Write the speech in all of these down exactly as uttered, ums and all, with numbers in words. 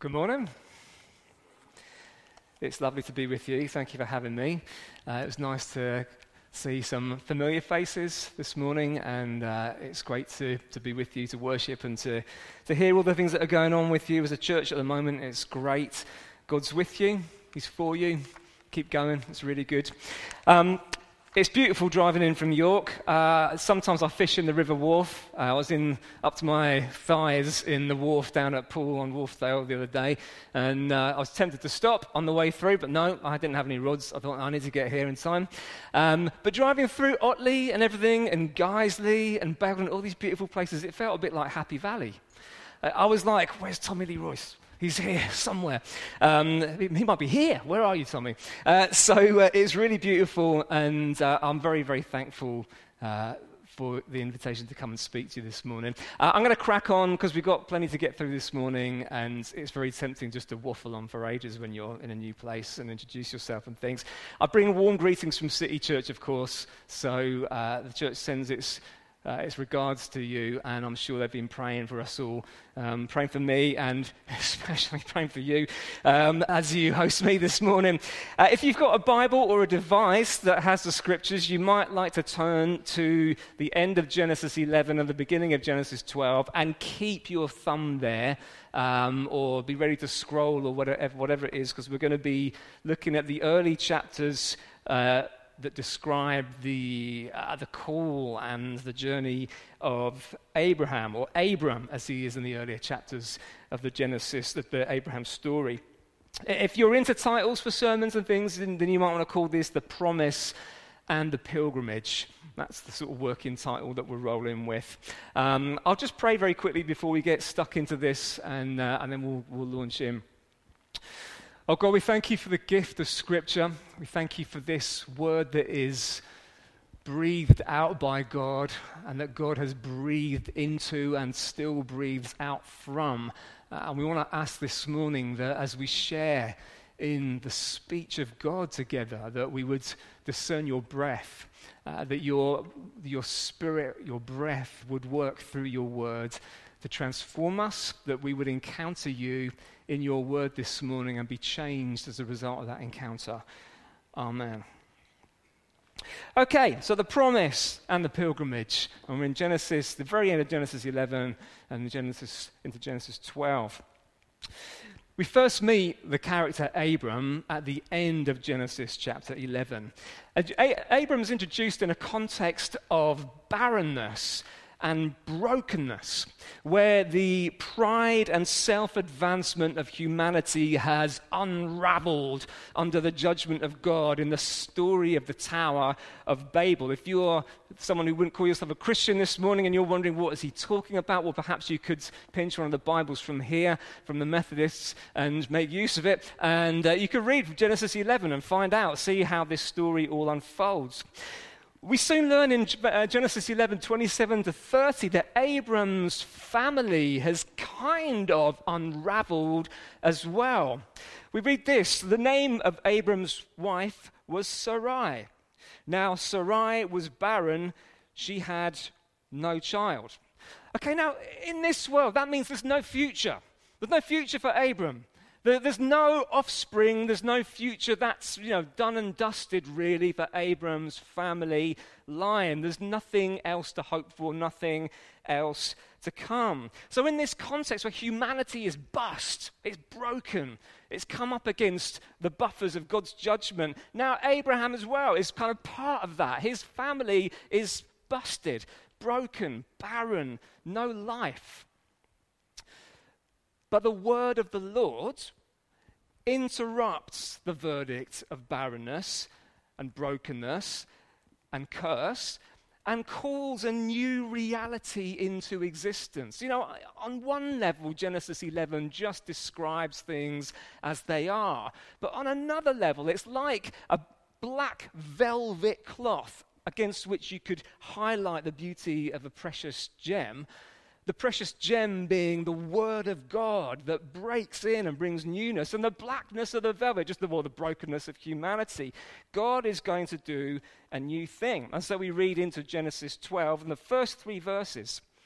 Good morning. It's lovely to be with you. Thank you for having me. Uh, it was nice to see some familiar faces this morning, and uh, it's great to, to be with you, to worship, and to, to hear all the things that are going on with you as a church at the moment. It's great. God's with you. He's for you. Keep going. It's really good. Um, It's beautiful driving in from York. Uh, sometimes I fish in the River Wharfe. Uh, I was in up to my thighs in the wharf down at Poole on Wharfdale the other day, and uh, I was tempted to stop on the way through, but no, I didn't have any rods. I thought I need to get here in time. Um, but driving through Otley and everything, and Guiseley and Baglan, all these beautiful places, it felt a bit like Happy Valley. Uh, I was like, where's Tommy Lee Royce? He's here somewhere. Um, he might be here. Where are you, Tommy? Uh, so uh, it's really beautiful, and uh, I'm very, very thankful uh, for the invitation to come and speak to you this morning. Uh, I'm going to crack on because we've got plenty to get through this morning, and it's very tempting just to waffle on for ages when you're in a new place and introduce yourself and things. I bring warm greetings from City Church, of course, so uh, the church sends its Uh, it's regards to you, and I'm sure they've been praying for us all, um, praying for me, and especially praying for you um, as you host me this morning. Uh, if you've got a Bible or a device that has the scriptures, you might like to turn to the end of Genesis eleven and the beginning of Genesis twelve, and keep your thumb there, um, or be ready to scroll or whatever, whatever it is, because we're going to be looking at the early chapters uh, that describe the uh, the call and the journey of Abraham, or Abram, as he is in the earlier chapters of the Genesis, the, the Abraham story. If you're into titles for sermons and things, then, then you might want to call this The Promise and the Pilgrimage. That's the sort of working title that we're rolling with. Um, I'll just pray very quickly before we get stuck into this, and uh, and then we'll, we'll launch in. Oh God, we thank you for the gift of Scripture. We thank you for this word that is breathed out by God, and that God has breathed into and still breathes out from. Uh, and we want to ask this morning that as we share in the speech of God together, that we would discern your breath, uh, that your, your spirit, your breath would work through your word to transform us, that we would encounter you in your word this morning and be changed as a result of that encounter. Amen. Okay, so the promise and the pilgrimage. And we're in Genesis, the very end of Genesis eleven and Genesis into Genesis twelve. We first meet the character Abram at the end of Genesis chapter eleven. Abram's introduced in a context of barrenness and brokenness, where the pride and self-advancement of humanity has unraveled under the judgment of God in the story of the Tower of Babel. If you're someone who wouldn't call yourself a Christian this morning and you're wondering what is he talking about, well, perhaps you could pinch one of the Bibles from here, from the Methodists, and make use of it. And uh, you could read Genesis eleven and find out, see how this story all unfolds. We soon learn in Genesis eleven, twenty-seven to thirty that Abram's family has kind of unraveled as well. We read this: the name of Abram's wife was Sarai. Now Sarai was barren, she had no child. Okay, now in this world, that means there's no future. There's no future for Abram. There's no offspring, there's no future. That's, you know, done and dusted really for Abram's family line. There's nothing else to hope for, nothing else to come. So in this context where humanity is bust, it's broken, it's come up against the buffers of God's judgment, now Abraham as well is kind of part of that. His family is busted, broken, barren, no life. But the word of the Lord interrupts the verdict of barrenness and brokenness and curse and calls a new reality into existence. You know, on one level, Genesis eleven just describes things as they are. But on another level, it's like a black velvet cloth against which you could highlight the beauty of a precious gem. The precious gem being the word of God that breaks in and brings newness, and the blackness of the velvet, just the, well, the brokenness of humanity. God is going to do a new thing. And so we read into Genesis twelve, and the first three verses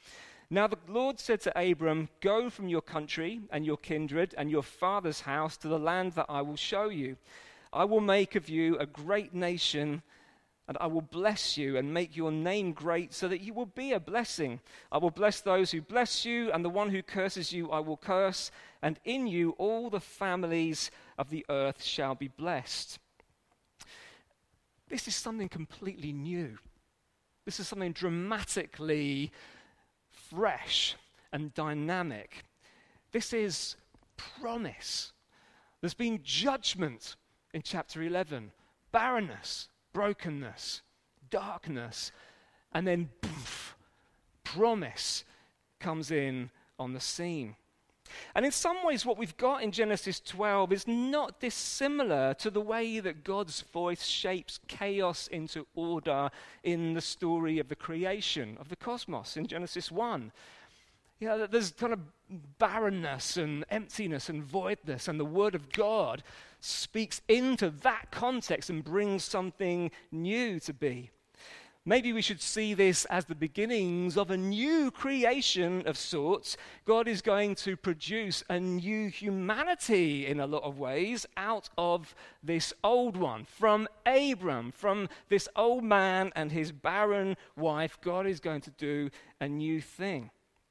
Now the Lord said to Abram, "Go from your country and your kindred and your father's house to the land that I will show you. I will make of you a great nation, and I will bless you and make your name great so that you will be a blessing. I will bless those who bless you, and the one who curses you I will curse, and in you all the families of the earth shall be blessed." This is something completely new. This is something dramatically fresh and dynamic. This is promise. There's been judgment in chapter eleven, barrenness, brokenness, darkness, and then poof, promise comes in on the scene. And in some ways, what we've got in Genesis twelve is not dissimilar to the way that God's voice shapes chaos into order in the story of the creation of the cosmos in Genesis one. You know, there's kind of barrenness and emptiness and voidness, and the Word of God speaks into that context and brings something new to be. Maybe we should see this as the beginnings of a new creation of sorts. God is going to produce a new humanity in a lot of ways out of this old one. From Abram, from this old man and his barren wife, God is going to do a new thing.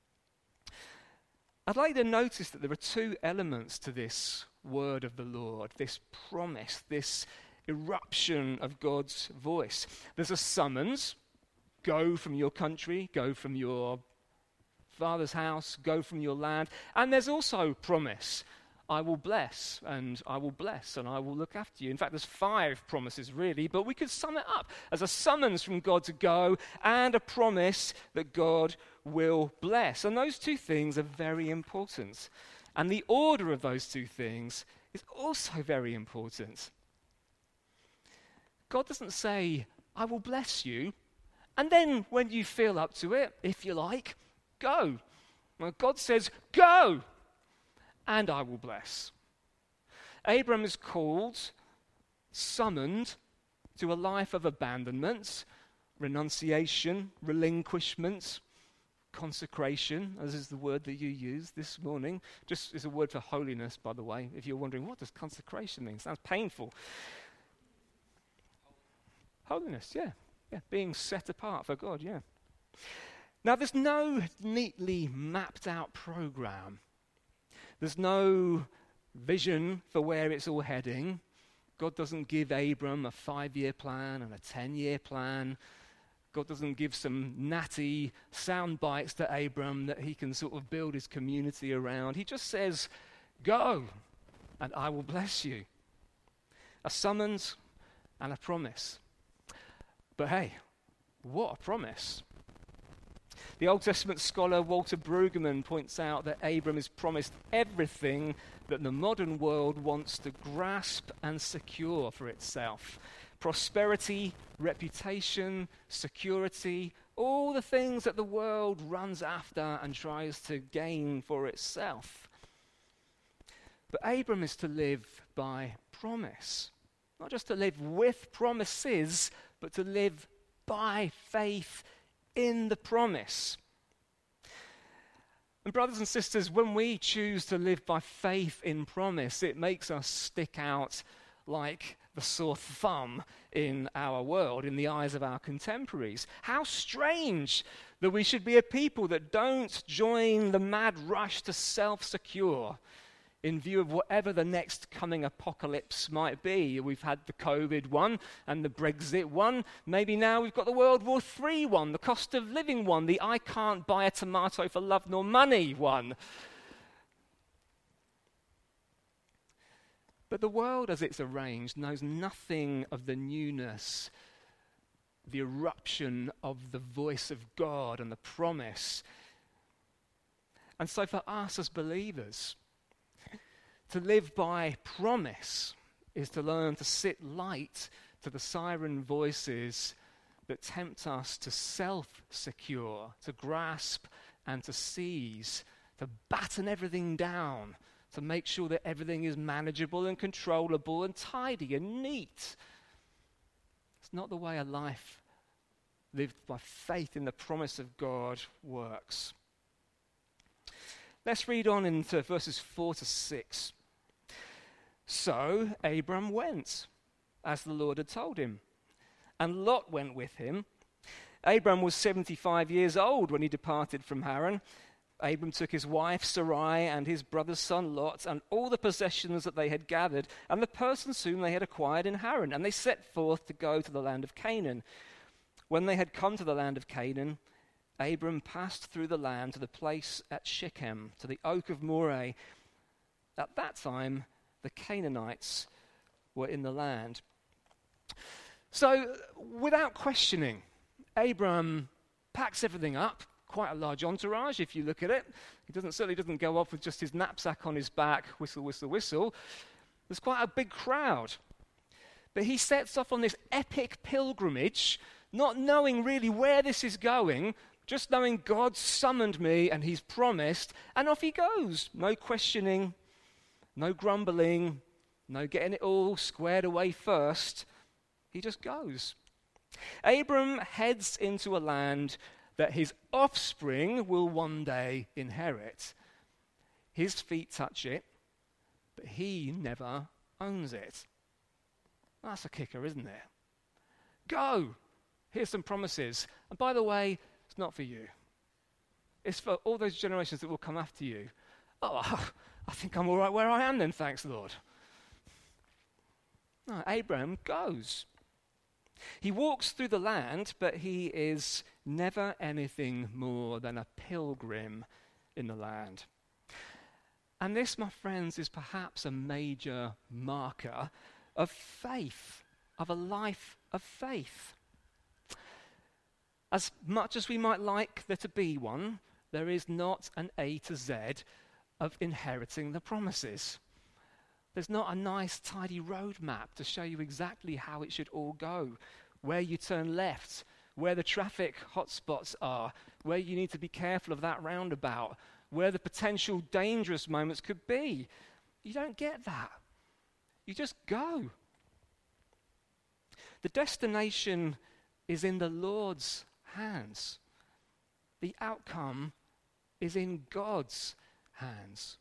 I'd like to notice that there are two elements to this word of the Lord, this promise, this eruption of God's voice. There's a summons: go from your country, go from your father's house, go from your land. And there's also promise: I will bless, and I will bless, and I will look after you. In fact, there's five promises really, but we could sum it up as a summons from God to go and a promise that God will bless. And those two things are very important. And the order of those two things is also very important. God doesn't say, "I will bless you," and then when you feel up to it, if you like, go. Well, God says, "Go, and I will bless." Abram is called, summoned to a life of abandonment, renunciation, relinquishment, consecration, as is the word that you used this morning. Just is a word for holiness, by the way, if you're wondering, what does consecration mean? Sounds painful. Holiness, yeah. Yeah, being set apart for God, yeah. Now, there's no neatly mapped out program. There's no vision for where it's all heading. God doesn't give Abram a five-year plan and a ten-year plan. God doesn't give some natty sound bites to Abram that he can sort of build his community around. He just says, "Go, and I will bless you." A summons and a promise. But hey, what a promise. The Old Testament scholar Walter Brueggemann points out that Abram is promised everything that the modern world wants to grasp and secure for itself. Prosperity, reputation, security, all the things that the world runs after and tries to gain for itself. But Abram is to live by promise. Not just to live with promises, but to live by faith in the promise. And brothers and sisters, when we choose to live by faith in promise, it makes us stick out like the sore thumb in our world, in the eyes of our contemporaries. How strange that we should be a people that don't join the mad rush to self-secure in view of whatever the next coming apocalypse might be. We've had the COVID one and the Brexit one. Maybe now we've got the World War Three one, the cost of living one, the I can't buy a tomato for love nor money one. But the world as it's arranged knows nothing of the newness, the eruption of the voice of God and the promise. And so for us as believers, to live by promise is to learn to sit light to the siren voices that tempt us to self-secure, to grasp and to seize, to batten everything down, to make sure that everything is manageable and controllable and tidy and neat. It's not the way a life lived by faith in the promise of God works. Let's read on into verses four to six. So Abram went, as the Lord had told him, and Lot went with him. Abram was seventy-five years old when he departed from Haran. Abram took his wife Sarai and his brother's son Lot and all the possessions that they had gathered and the persons whom they had acquired in Haran, and they set forth to go to the land of Canaan. When they had come to the land of Canaan, Abram passed through the land to the place at Shechem, to the oak of Moreh. At that time, the Canaanites were in the land. So, without questioning, Abram packs everything up. Quite a large entourage, if you look at it. He doesn't certainly doesn't go off with just his knapsack on his back, whistle, whistle, whistle. There's quite a big crowd. But he sets off on this epic pilgrimage, not knowing really where this is going, just knowing God summoned me and he's promised, and off he goes. No questioning, no grumbling, no getting it all squared away first. He just goes. Abram heads into a land that his offspring will one day inherit. His feet touch it, but he never owns it. That's a kicker, isn't it? Go! Here's some promises. And by the way, it's not for you. It's for all those generations that will come after you. Oh, I think I'm all right where I am then, thanks, Lord. No, Abraham goes. He walks through the land, but he is never anything more than a pilgrim in the land. And this, my friends, is perhaps a major marker of faith, of a life of faith. As much as we might like there to be one, there is not an A to Z of inheriting the promises. There's not a nice, tidy roadmap to show you exactly how it should all go, where you turn left, where the traffic hotspots are, where you need to be careful of that roundabout, where the potential dangerous moments could be. You don't get that. You just go. The destination is in the Lord's hands. The outcome is in God's hands.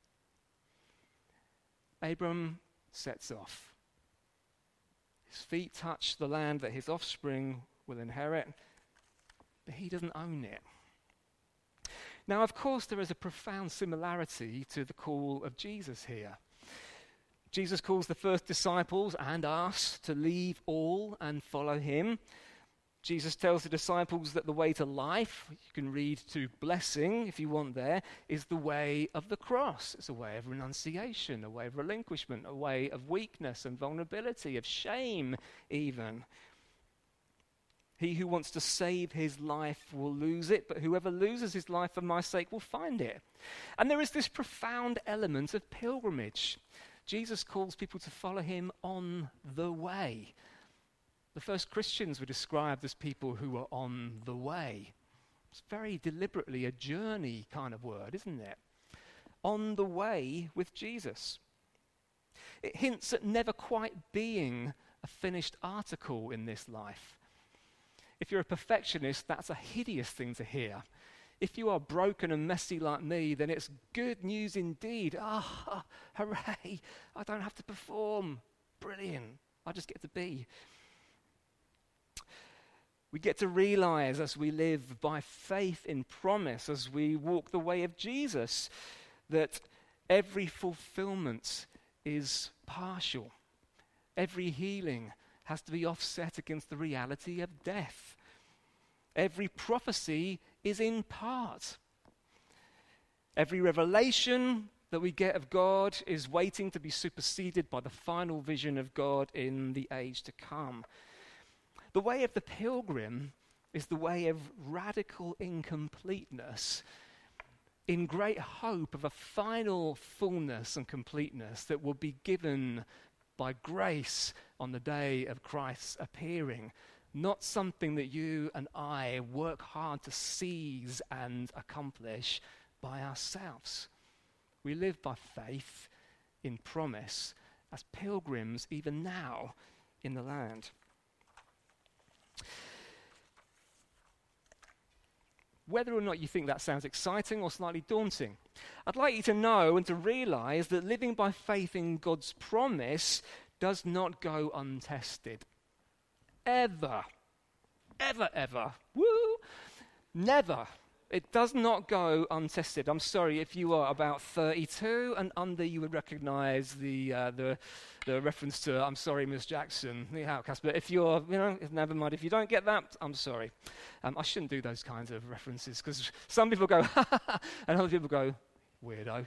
Abram sets off. His feet touch the land that his offspring will inherit, but he doesn't own it. Now, of course, there is a profound similarity to the call of Jesus here. Jesus calls the first disciples and us to leave all and follow him. Jesus tells the disciples that the way to life, you can read to blessing if you want there, is the way of the cross. It's a way of renunciation, a way of relinquishment, a way of weakness and vulnerability, of shame even. He who wants to save his life will lose it, but whoever loses his life for my sake will find it. And there is this profound element of pilgrimage. Jesus calls people to follow him on the way. The first Christians were described as people who were on the way. It's very deliberately a journey kind of word, isn't it? On the way with Jesus. It hints at never quite being a finished article in this life. If you're a perfectionist, that's a hideous thing to hear. If you are broken and messy like me, then it's good news indeed. Ah, hooray, I don't have to perform. Brilliant, I just get to be. We get to realize as we live by faith in promise, as we walk the way of Jesus, that every fulfillment is partial. Every healing has to be offset against the reality of death. Every prophecy is in part. Every revelation that we get of God is waiting to be superseded by the final vision of God in the age to come. The way of the pilgrim is the way of radical incompleteness, in great hope of a final fullness and completeness that will be given by grace on the day of Christ's appearing. Not something that you and I work hard to seize and accomplish by ourselves. We live by faith in promise as pilgrims even now in the land. Whether or not you think that sounds exciting or slightly daunting, I'd like you to know and to realize that living by faith in God's promise does not go untested. Ever. Ever, ever. Woo! Never. It does not go untested. I'm sorry, if you are about thirty-two and under, you would recognize the uh, the, the reference to "I'm sorry, Miss Jackson," the Outcast. But if you're, you know, never mind. If you don't get that, I'm sorry. Um, I shouldn't do those kinds of references because some people go, ha ha ha, and other people go, weirdo.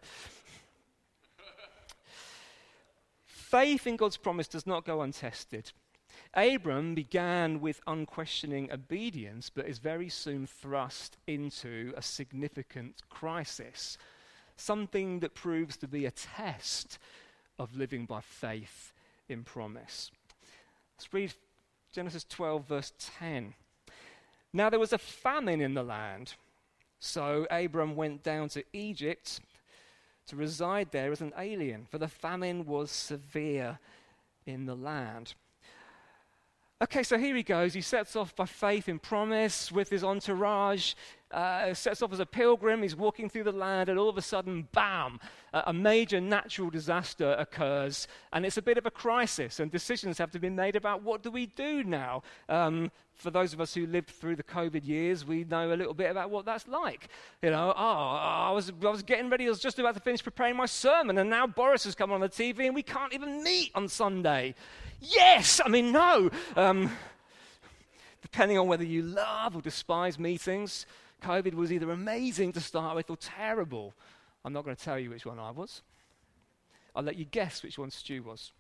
Faith in God's promise does not go untested. Abram began with unquestioning obedience, but is very soon thrust into a significant crisis, something that proves to be a test of living by faith in promise. Let's read Genesis twelve, verse ten. Now there was a famine in the land, so Abram went down to Egypt to reside there as an alien, for the famine was severe in the land. Okay, so here he goes. He sets off by faith in promise with his entourage, uh, sets off as a pilgrim. He's walking through the land, and all of a sudden, bam, uh, a major natural disaster occurs, and it's a bit of a crisis, and decisions have to be made about what do we do now. Um, for those of us who lived through the COVID years, we know a little bit about what that's like. You know, oh, I was, I was getting ready, I was just about to finish preparing my sermon, and now Boris has come on the T V, and we can't even meet on Sunday. Yes, I mean, no. Um, depending on whether you love or despise meetings, COVID was either amazing to start with or terrible. I'm not going to tell you which one I was. I'll let you guess which one Stu was.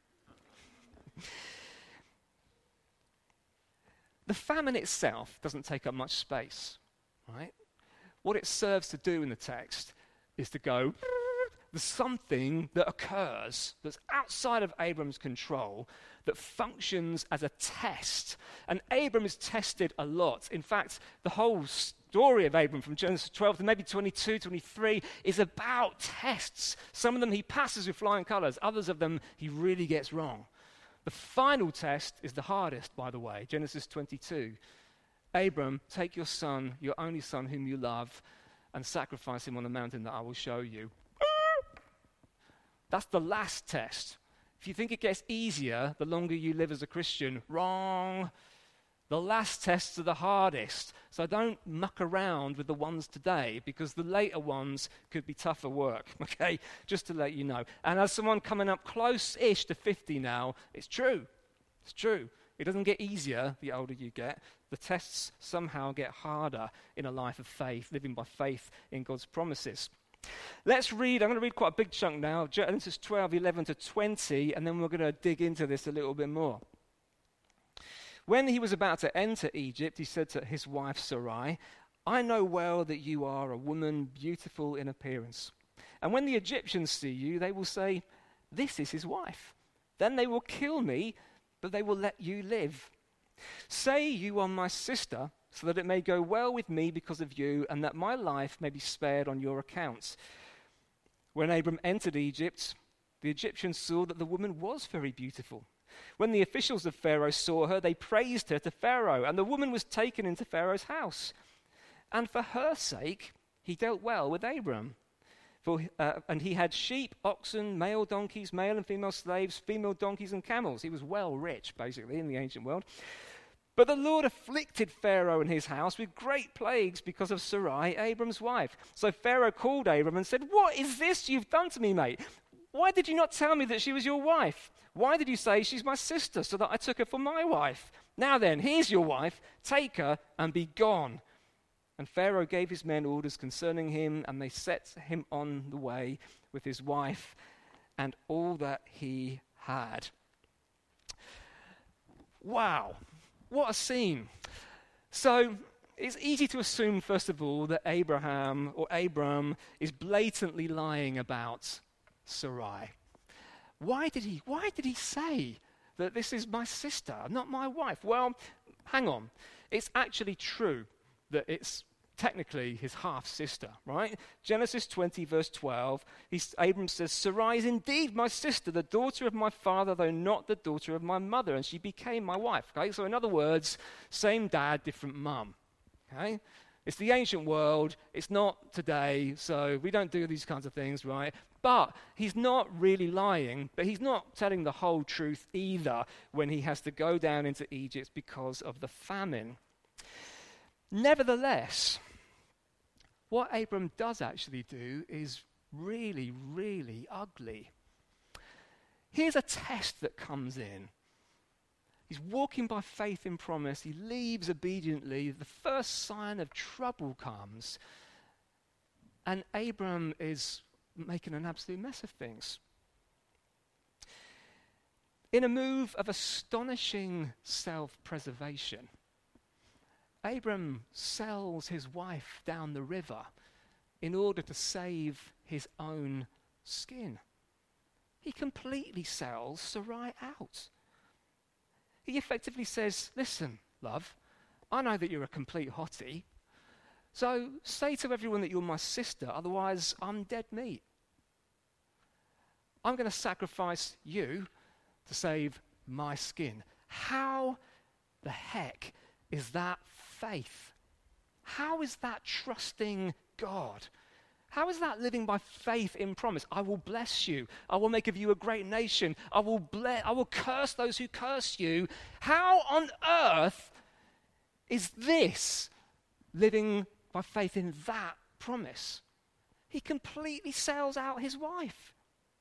The famine itself doesn't take up much space, right? What it serves to do in the text is to go, there's something that occurs that's outside of Abram's control that functions as a test. And Abram is tested a lot. In fact, the whole story of Abram from Genesis twelve to maybe twenty-two, twenty-three is about tests. Some of them he passes with flying colors. Others of them he really gets wrong. The final test is the hardest, by the way. Genesis twenty-two. Abram, take your son, your only son whom you love, and sacrifice him on the mountain that I will show you. That's the last test. If you think it gets easier the longer you live as a Christian, wrong. The last tests are the hardest. So don't muck around with the ones today, because the later ones could be tougher work, okay? Just to let you know. And as someone coming up close-ish to fifty now, it's true. It's true. It doesn't get easier the older you get. The tests somehow get harder in a life of faith, living by faith in God's promises. Let's read, I'm going to read quite a big chunk now, Genesis twelve, eleven to twenty, and then we're going to dig into this a little bit more. When he was about to enter Egypt, he said to his wife Sarai, I know well that you are a woman beautiful in appearance. And when the Egyptians see you, they will say, this is his wife. Then they will kill me, but they will let you live. Say you are my sister, so that it may go well with me because of you, and that my life may be spared on your account. When Abram entered Egypt, the Egyptians saw that the woman was very beautiful. When the officials of Pharaoh saw her, they praised her to Pharaoh, and the woman was taken into Pharaoh's house. And for her sake, he dealt well with Abram. For, uh, and he had sheep, oxen, male donkeys, male and female slaves, female donkeys and camels. He was well rich, basically, in the ancient world. But the Lord afflicted Pharaoh and his house with great plagues because of Sarai, Abram's wife. So Pharaoh called Abram and said, what is this you've done to me, mate? Why did you not tell me that she was your wife? Why did you say she's my sister so that I took her for my wife? Now then, here's your wife. Take her and be gone. And Pharaoh gave his men orders concerning him, and they set him on the way with his wife and all that he had. Wow. What a scene. So it's easy to assume, first of all, that Abraham or Abram is blatantly lying about Sarai. Why did he, why did he say that this is my sister, not my wife? Well, hang on. It's actually true that it's technically his half-sister, right? Genesis twenty, verse twelve, he's, Abram says, Sarai is indeed my sister, the daughter of my father, though not the daughter of my mother, and she became my wife. Okay, so in other words, same dad, different mum. Okay, It's the ancient world. It's not today, so we don't do these kinds of things, right? But he's not really lying, but he's not telling the whole truth either when he has to go down into Egypt because of the famine. Nevertheless, what Abram does actually do is really, really ugly. Here's a test that comes in. He's walking by faith in promise. He leaves obediently. The first sign of trouble comes. And Abram is making an absolute mess of things. In a move of astonishing self-preservation, Abram sells his wife down the river in order to save his own skin. He completely sells Sarai out. He effectively says, listen, love, I know that you're a complete hottie, so say to everyone that you're my sister, otherwise I'm dead meat. I'm going to sacrifice you to save my skin. How the heck is that faith? How is that trusting God? How is that living by faith in promise? I will bless you. I will make of you a great nation. I will bless, I will curse those who curse you. How on earth is this living by faith in that promise? He completely sells out his wife.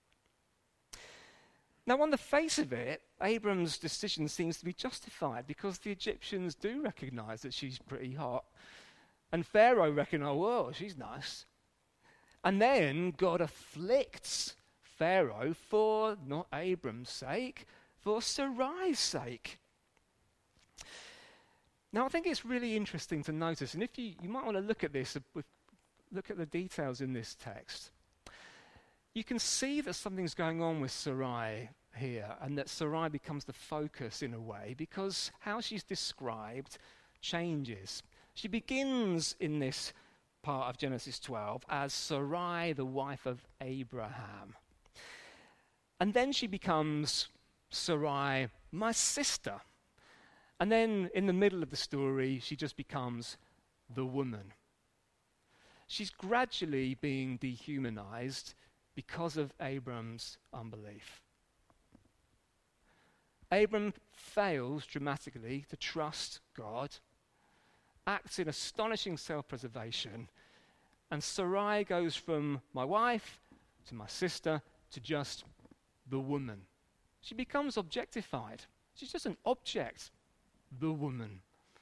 Now, on the face of it, Abram's decision seems to be justified because the Egyptians do recognize that she's pretty hot. And Pharaoh reckon, oh, well, she's nice. And then God afflicts Pharaoh for not Abram's sake, for Sarai's sake. Now, I think it's really interesting to notice, and if you, you might want to look at this, with, look at the details in this text. You can see that something's going on with Sarai here, and that Sarai becomes the focus in a way, because how she's described changes. She begins in this part of Genesis twelve as Sarai, the wife of Abraham. And then she becomes Sarai, my sister. And then in the middle of the story, she just becomes the woman. She's gradually being dehumanized because of Abram's unbelief. Abram fails dramatically to trust God, acts in astonishing self-preservation, and Sarai goes from my wife to my sister to just the woman. She becomes objectified. She's just an object, the woman.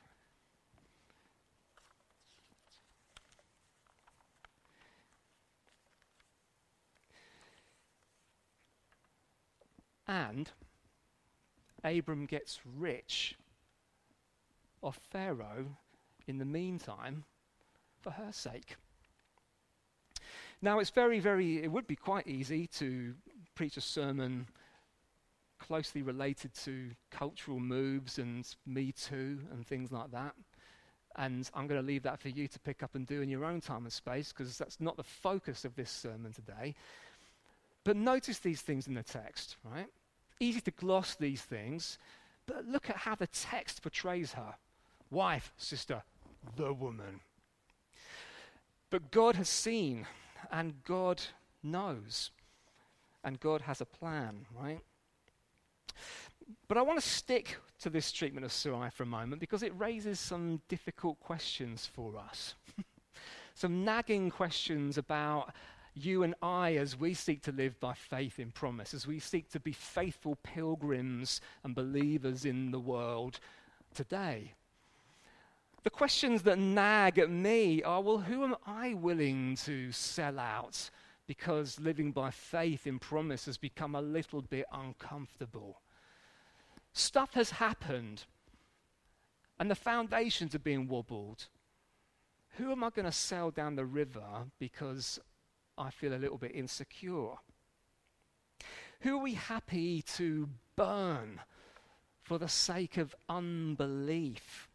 And Abram gets rich off Pharaoh in the meantime for her sake. Now, it's very, very, it would be quite easy to preach a sermon closely related to cultural moves and Me Too and things like that. And I'm going to leave that for you to pick up and do in your own time and space, because that's not the focus of this sermon today. But notice these things in the text, right? Easy to gloss these things, but look at how the text portrays her. Wife, sister, the woman. But God has seen, and God knows, and God has a plan, right? But I want to stick to this treatment of Sarai for a moment because it raises some difficult questions for us. Some nagging questions about you and I as we seek to live by faith in promise, as we seek to be faithful pilgrims and believers in the world today. The questions that nag at me are, well, who am I willing to sell out because living by faith in promise has become a little bit uncomfortable? Stuff has happened, and the foundations are being wobbled. Who am I going to sell down the river because I feel a little bit insecure? Who are we happy to burn for the sake of unbelief?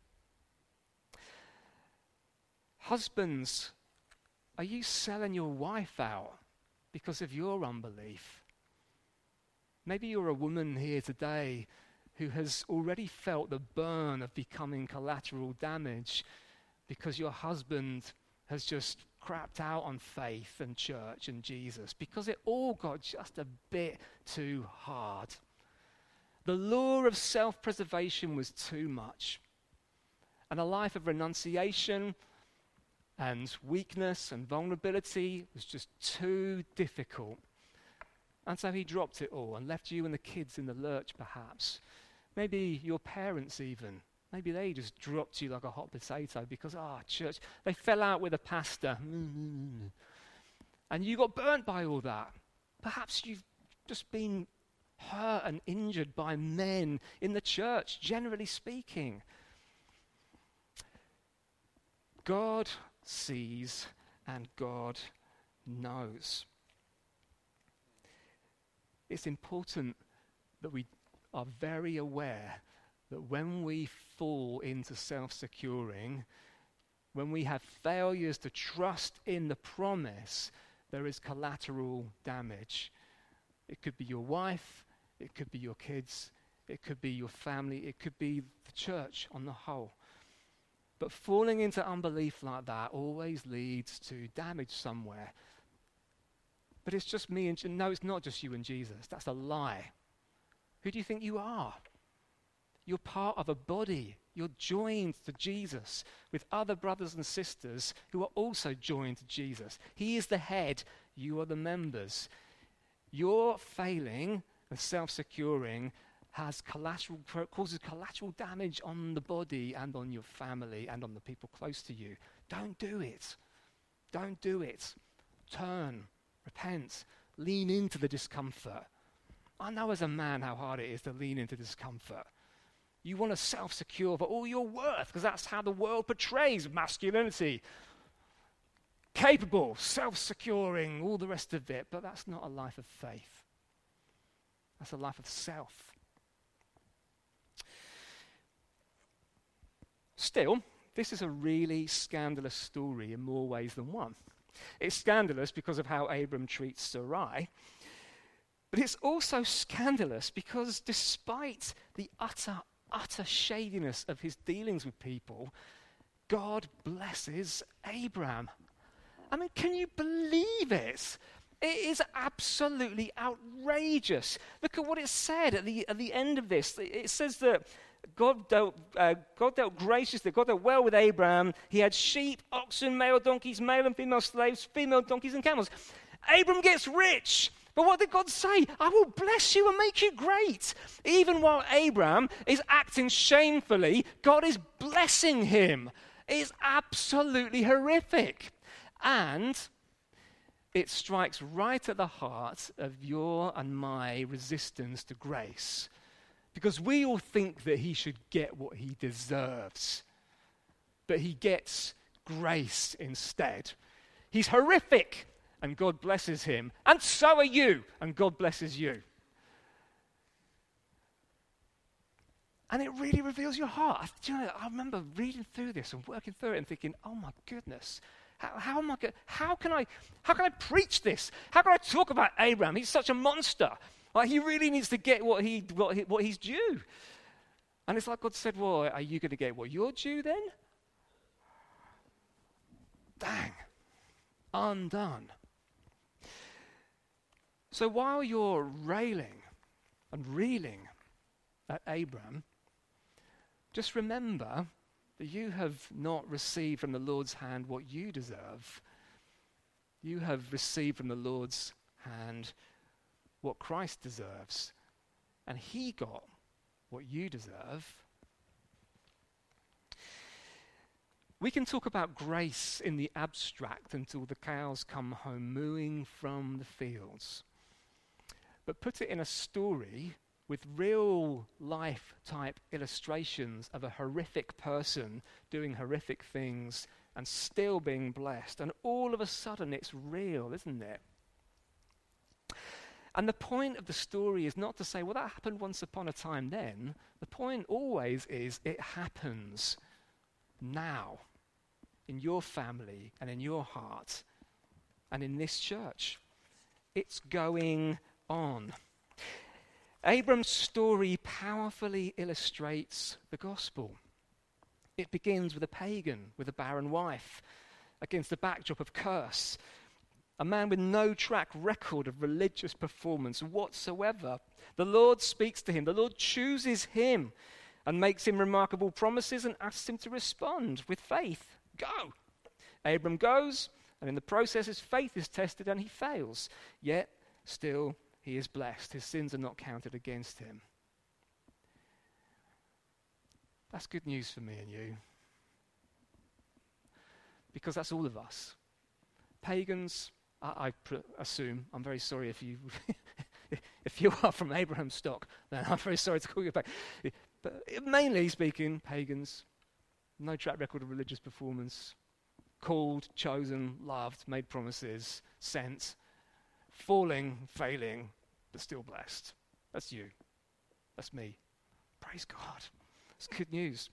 Husbands, are you selling your wife out because of your unbelief? Maybe you're a woman here today who has already felt the burn of becoming collateral damage because your husband has just crapped out on faith and church and Jesus, because it all got just a bit too hard. The law of self-preservation was too much. And a life of renunciation and weakness and vulnerability was just too difficult. And so he dropped it all and left you and the kids in the lurch, perhaps. Maybe your parents even. Maybe they just dropped you like a hot potato because, ah, oh, church, they fell out with a pastor. And you got burnt by all that. Perhaps you've just been hurt and injured by men in the church, generally speaking. God sees and God knows. It's important that we are very aware that when we fall into self-securing, when we have failures to trust in the promise, there is collateral damage. It could be your wife, it could be your kids, it could be your family, it could be the church on the whole. But falling into unbelief like that always leads to damage somewhere. But it's just me and, no, it's not just you and Jesus. That's a lie. Who do you think you are? You're part of a body. You're joined to Jesus with other brothers and sisters who are also joined to Jesus. He is the head. You are the members. Your failing and self-securing has collateral, causes collateral damage on the body and on your family and on the people close to you. Don't do it. Don't do it. Turn, repent, lean into the discomfort. I know as a man how hard it is to lean into discomfort. You want to self-secure for all your worth because that's how the world portrays masculinity. Capable, self-securing, all the rest of it. But that's not a life of faith. That's a life of self. Still, this is a really scandalous story in more ways than one. It's scandalous because of how Abram treats Sarai. But it's also scandalous because despite the utter, utter shadiness of his dealings with people, God blesses Abram. I mean, can you believe it? It is absolutely outrageous. Look at what it said at the, at the end of this. It says that God dealt, uh, God dealt graciously, God dealt well with Abraham. He had sheep, oxen, male donkeys, male and female slaves, female donkeys and camels. Abram gets rich. But what did God say? I will bless you and make you great. Even while Abraham is acting shamefully, God is blessing him. It is absolutely horrific. And it strikes right at the heart of your and my resistance to grace. Because we all think that he should get what he deserves. But he gets grace instead. He's horrific, and God blesses him. And so are you, and God blesses you. And it really reveals your heart. Do you know, I remember reading through this and working through it and thinking, oh my goodness, how, how am I go- how can I how can I preach this? How can I talk about Abraham? He's such a monster. Like, he really needs to get what he what, he, what he's due. And it's like God said, well, are you going to get what you're due then? Dang. Undone. So while you're railing and reeling at Abram, just remember that you have not received from the Lord's hand what you deserve. You have received from the Lord's hand what Christ deserves. And he got what you deserve. We can talk about grace in the abstract until the cows come home mooing from the fields. But put it in a story with real life type illustrations of a horrific person doing horrific things and still being blessed. And all of a sudden it's real, isn't it? And the point of the story is not to say, well, that happened once upon a time then. The point always is it happens now in your family and in your heart and in this church. It's going on. Abram's story powerfully illustrates the gospel. It begins with a pagan, with a barren wife, against the backdrop of curse. A man with no track record of religious performance whatsoever. The Lord speaks to him. The Lord chooses him and makes him remarkable promises and asks him to respond with faith. Go. Abram goes, and in the process his faith is tested and he fails. Yet, still, he is blessed. His sins are not counted against him. That's good news for me and you. Because that's all of us. Pagans, I, I pr- assume, I'm very sorry if you if you are from Abraham's stock, then I'm very sorry to call you back. But mainly speaking, pagans, no track record of religious performance, called, chosen, loved, made promises, sent, falling, failing, but still blessed. That's you. That's me. Praise God. It's good news.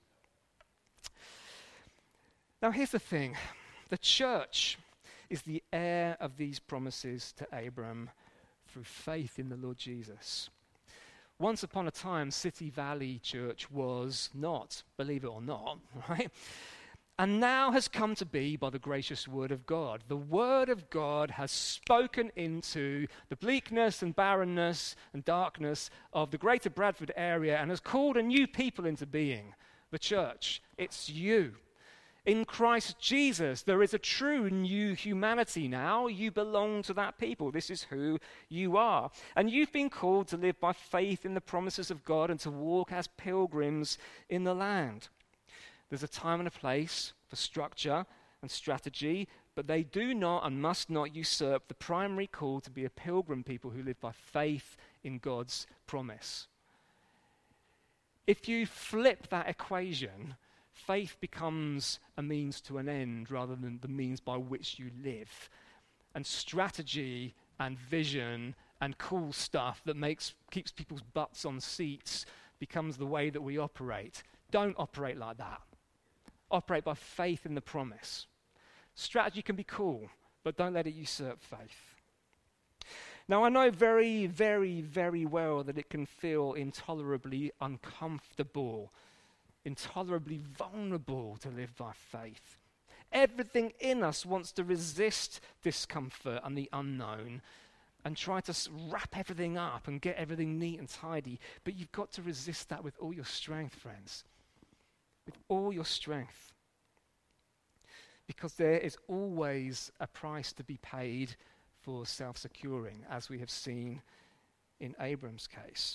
Now here's the thing. The church is the heir of these promises to Abram through faith in the Lord Jesus. Once upon a time, City Valley Church was not, believe it or not, right? And now has come to be by the gracious word of God. The word of God has spoken into the bleakness and barrenness and darkness of the greater Bradford area and has called a new people into being, the church. It's you. In Christ Jesus, there is a true new humanity now. You belong to that people. This is who you are. And you've been called to live by faith in the promises of God and to walk as pilgrims in the land. There's a time and a place for structure and strategy, but they do not and must not usurp the primary call to be a pilgrim people who live by faith in God's promise. If you flip that equation, faith becomes a means to an end rather than the means by which you live. And strategy and vision and cool stuff that makes keeps people's butts on seats becomes the way that we operate. Don't operate like that. Operate by faith in the promise. Strategy can be cool, but don't let it usurp faith. Now, I know very, very, very well that it can feel intolerably uncomfortable, intolerably vulnerable to live by faith. Everything in us wants to resist discomfort and the unknown and try to wrap everything up and get everything neat and tidy. But you've got to resist that with all your strength, friends. With all your strength. Because there is always a price to be paid for self-securing, as we have seen in Abram's case.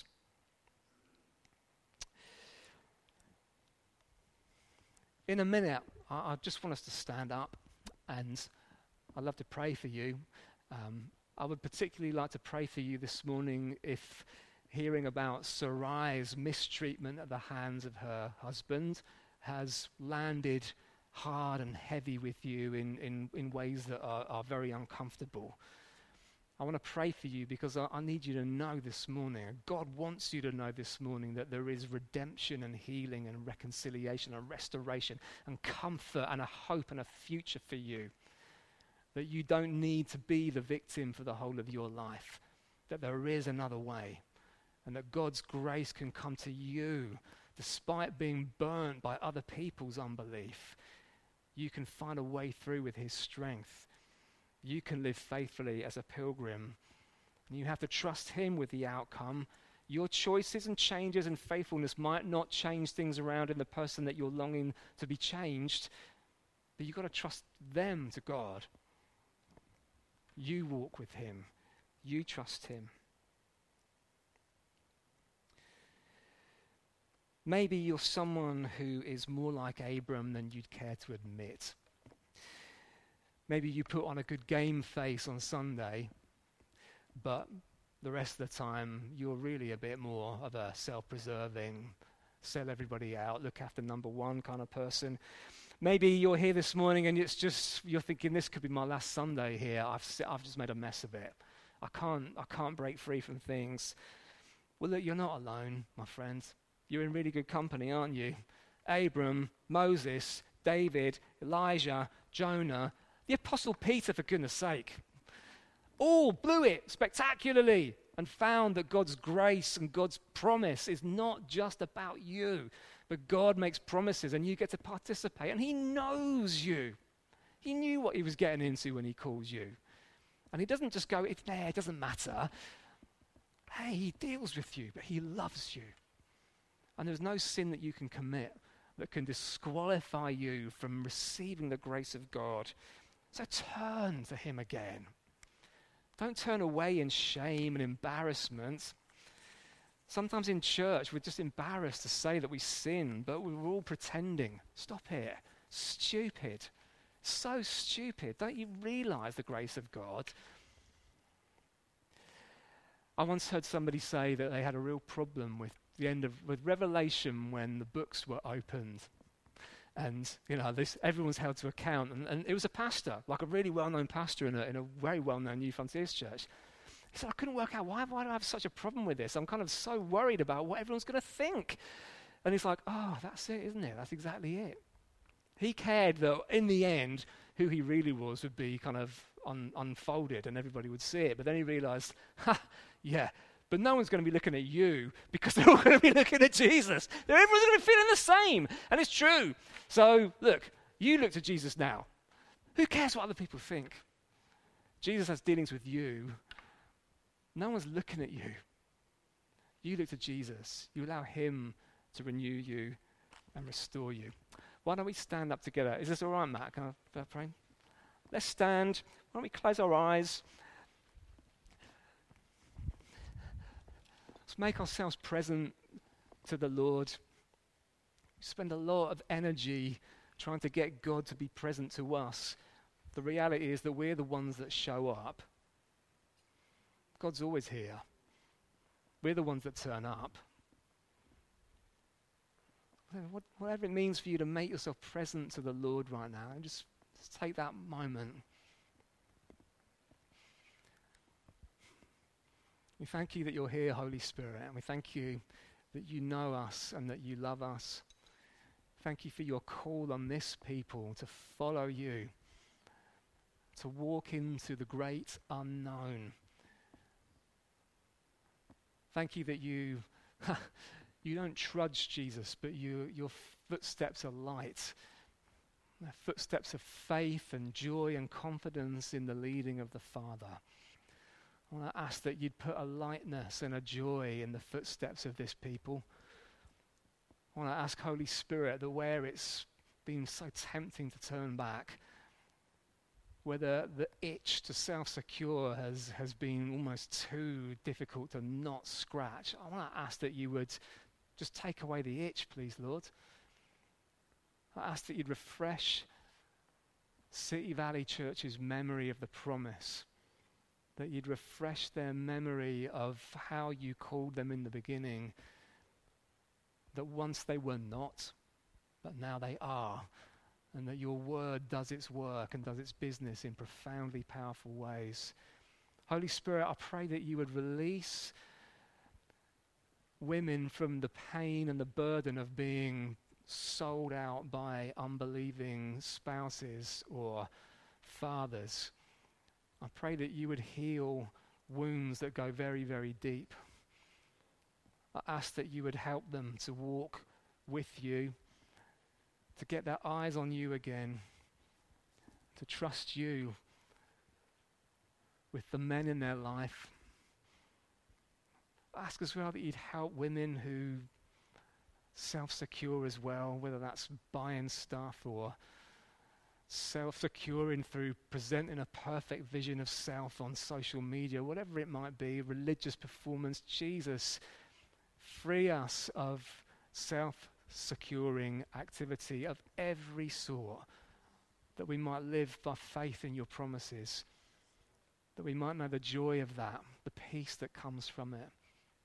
In a minute, I, I just want us to stand up, and I'd love to pray for you. Um, I would particularly like to pray for you this morning if hearing about Sarai's mistreatment at the hands of her husband has landed hard and heavy with you in, in, in ways that are, are very uncomfortable. I want to pray for you because I, I need you to know this morning, God wants you to know this morning that there is redemption and healing and reconciliation and restoration and comfort and a hope and a future for you. That you don't need to be the victim for the whole of your life. That there is another way. And that God's grace can come to you despite being burnt by other people's unbelief. You can find a way through with his strength. You can live faithfully as a pilgrim. And you have to trust him with the outcome. Your choices and changes and faithfulness might not change things around in the person that you're longing to be changed, but you've got to trust them to God. You walk with him. You trust him. Maybe you're someone who is more like Abram than you'd care to admit. Maybe you put on a good game face on Sunday, but the rest of the time you're really a bit more of a self-preserving, sell everybody out, look after number one kind of person. Maybe you're here this morning and it's just, you're thinking, this could be my last Sunday here. I've, I've just made a mess of it. I can't, I can't break free from things. Well, look, you're not alone, my friend. You're in really good company, aren't you? Abram, Moses, David, Elijah, Jonah, the Apostle Peter, for goodness sake. All blew it spectacularly and found that God's grace and God's promise is not just about you, But God makes promises and you get to participate, and he knows you. He knew what he was getting into when he calls you. And he doesn't just go, it's there, it doesn't matter. Hey, he deals with you, but he loves you. And there's no sin that you can commit that can disqualify you from receiving the grace of God. So turn to him again. Don't turn away in shame and embarrassment. Sometimes in church, we're just embarrassed to say that we sin, but we're all pretending. Stop it. Stupid. So stupid. Don't you realize the grace of God? I once heard somebody say that they had a real problem with the end of with Revelation when the books were opened. And, you know, this, everyone's held to account. And, and it was a pastor, like a really well-known pastor in a, in a very well-known New Frontiers church. He said, I couldn't work out, why, why do I have such a problem with this? I'm kind of so worried about what everyone's going to think. And he's like, oh, that's it, isn't it? That's exactly it. He cared that in the end, who he really was would be kind of un- unfolded and everybody would see it. But then he realized, ha, yeah, but no one's going to be looking at you because they're all going to be looking at Jesus. They're everyone's going to be feeling the same. And it's true. So, look, you look to Jesus now. Who cares what other people think? Jesus has dealings with you. No one's looking at you. You look to Jesus. You allow him to renew you and restore you. Why don't we stand up together? Is this all right, Matt? Can I uh, pray? Let's stand. Why don't we close our eyes? Let's make ourselves present to the Lord. We spend a lot of energy trying to get God to be present to us. The reality is that we're the ones that show up. God's always here. We're the ones that turn up. Whatever it means for you to make yourself present to the Lord right now, and just, just take that moment. We thank you that you're here, Holy Spirit, and we thank you that you know us and that you love us. Thank you for your call on this people to follow you, to walk into the great unknown. Thank you that you you don't trudge, Jesus, but you, your footsteps are light. They're footsteps of faith and joy and confidence in the leading of the Father. I want to ask that you'd put a lightness and a joy in the footsteps of this people. I want to ask, Holy Spirit, that where it's been so tempting to turn back, whether the itch to self-secure has, has been almost too difficult to not scratch, I want to ask that you would just take away the itch, please, Lord. I ask that you'd refresh City Valley Church's memory of the promise, that you'd refresh their memory of how you called them in the beginning, that once they were not, but now they are, and that your word does its work and does its business in profoundly powerful ways. Holy Spirit, I pray that you would release women from the pain and the burden of being sold out by unbelieving spouses or fathers. I pray that you would heal wounds that go very, very deep. I ask that you would help them to walk with you, to get their eyes on you again, to trust you with the men in their life. I ask as well that you'd help women who self-secure as well, whether that's buying stuff or self-securing through presenting a perfect vision of self on social media, whatever it might be, religious performance. Jesus, free us of self-securing activity of every sort, that we might live by faith in your promises, that we might know the joy of that, the peace that comes from it.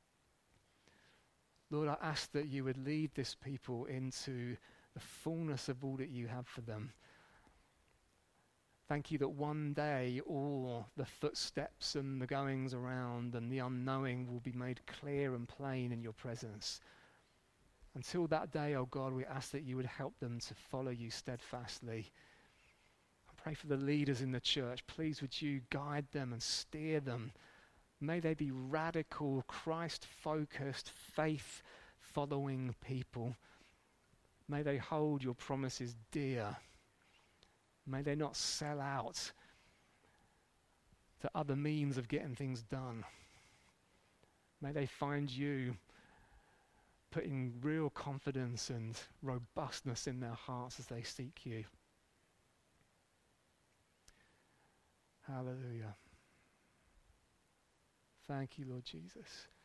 Lord, I ask that you would lead this people into the fullness of all that you have for them. Thank you that one day all the footsteps and the goings around and the unknowing will be made clear and plain in your presence. Until that day, oh God, we ask that you would help them to follow you steadfastly. I pray for the leaders in the church. Please would you guide them and steer them. May they be radical, Christ-focused, faith-following people. May they hold your promises dear. May they not sell out to other means of getting things done. May they find you putting real confidence and robustness in their hearts as they seek you. Hallelujah. Thank you, Lord Jesus.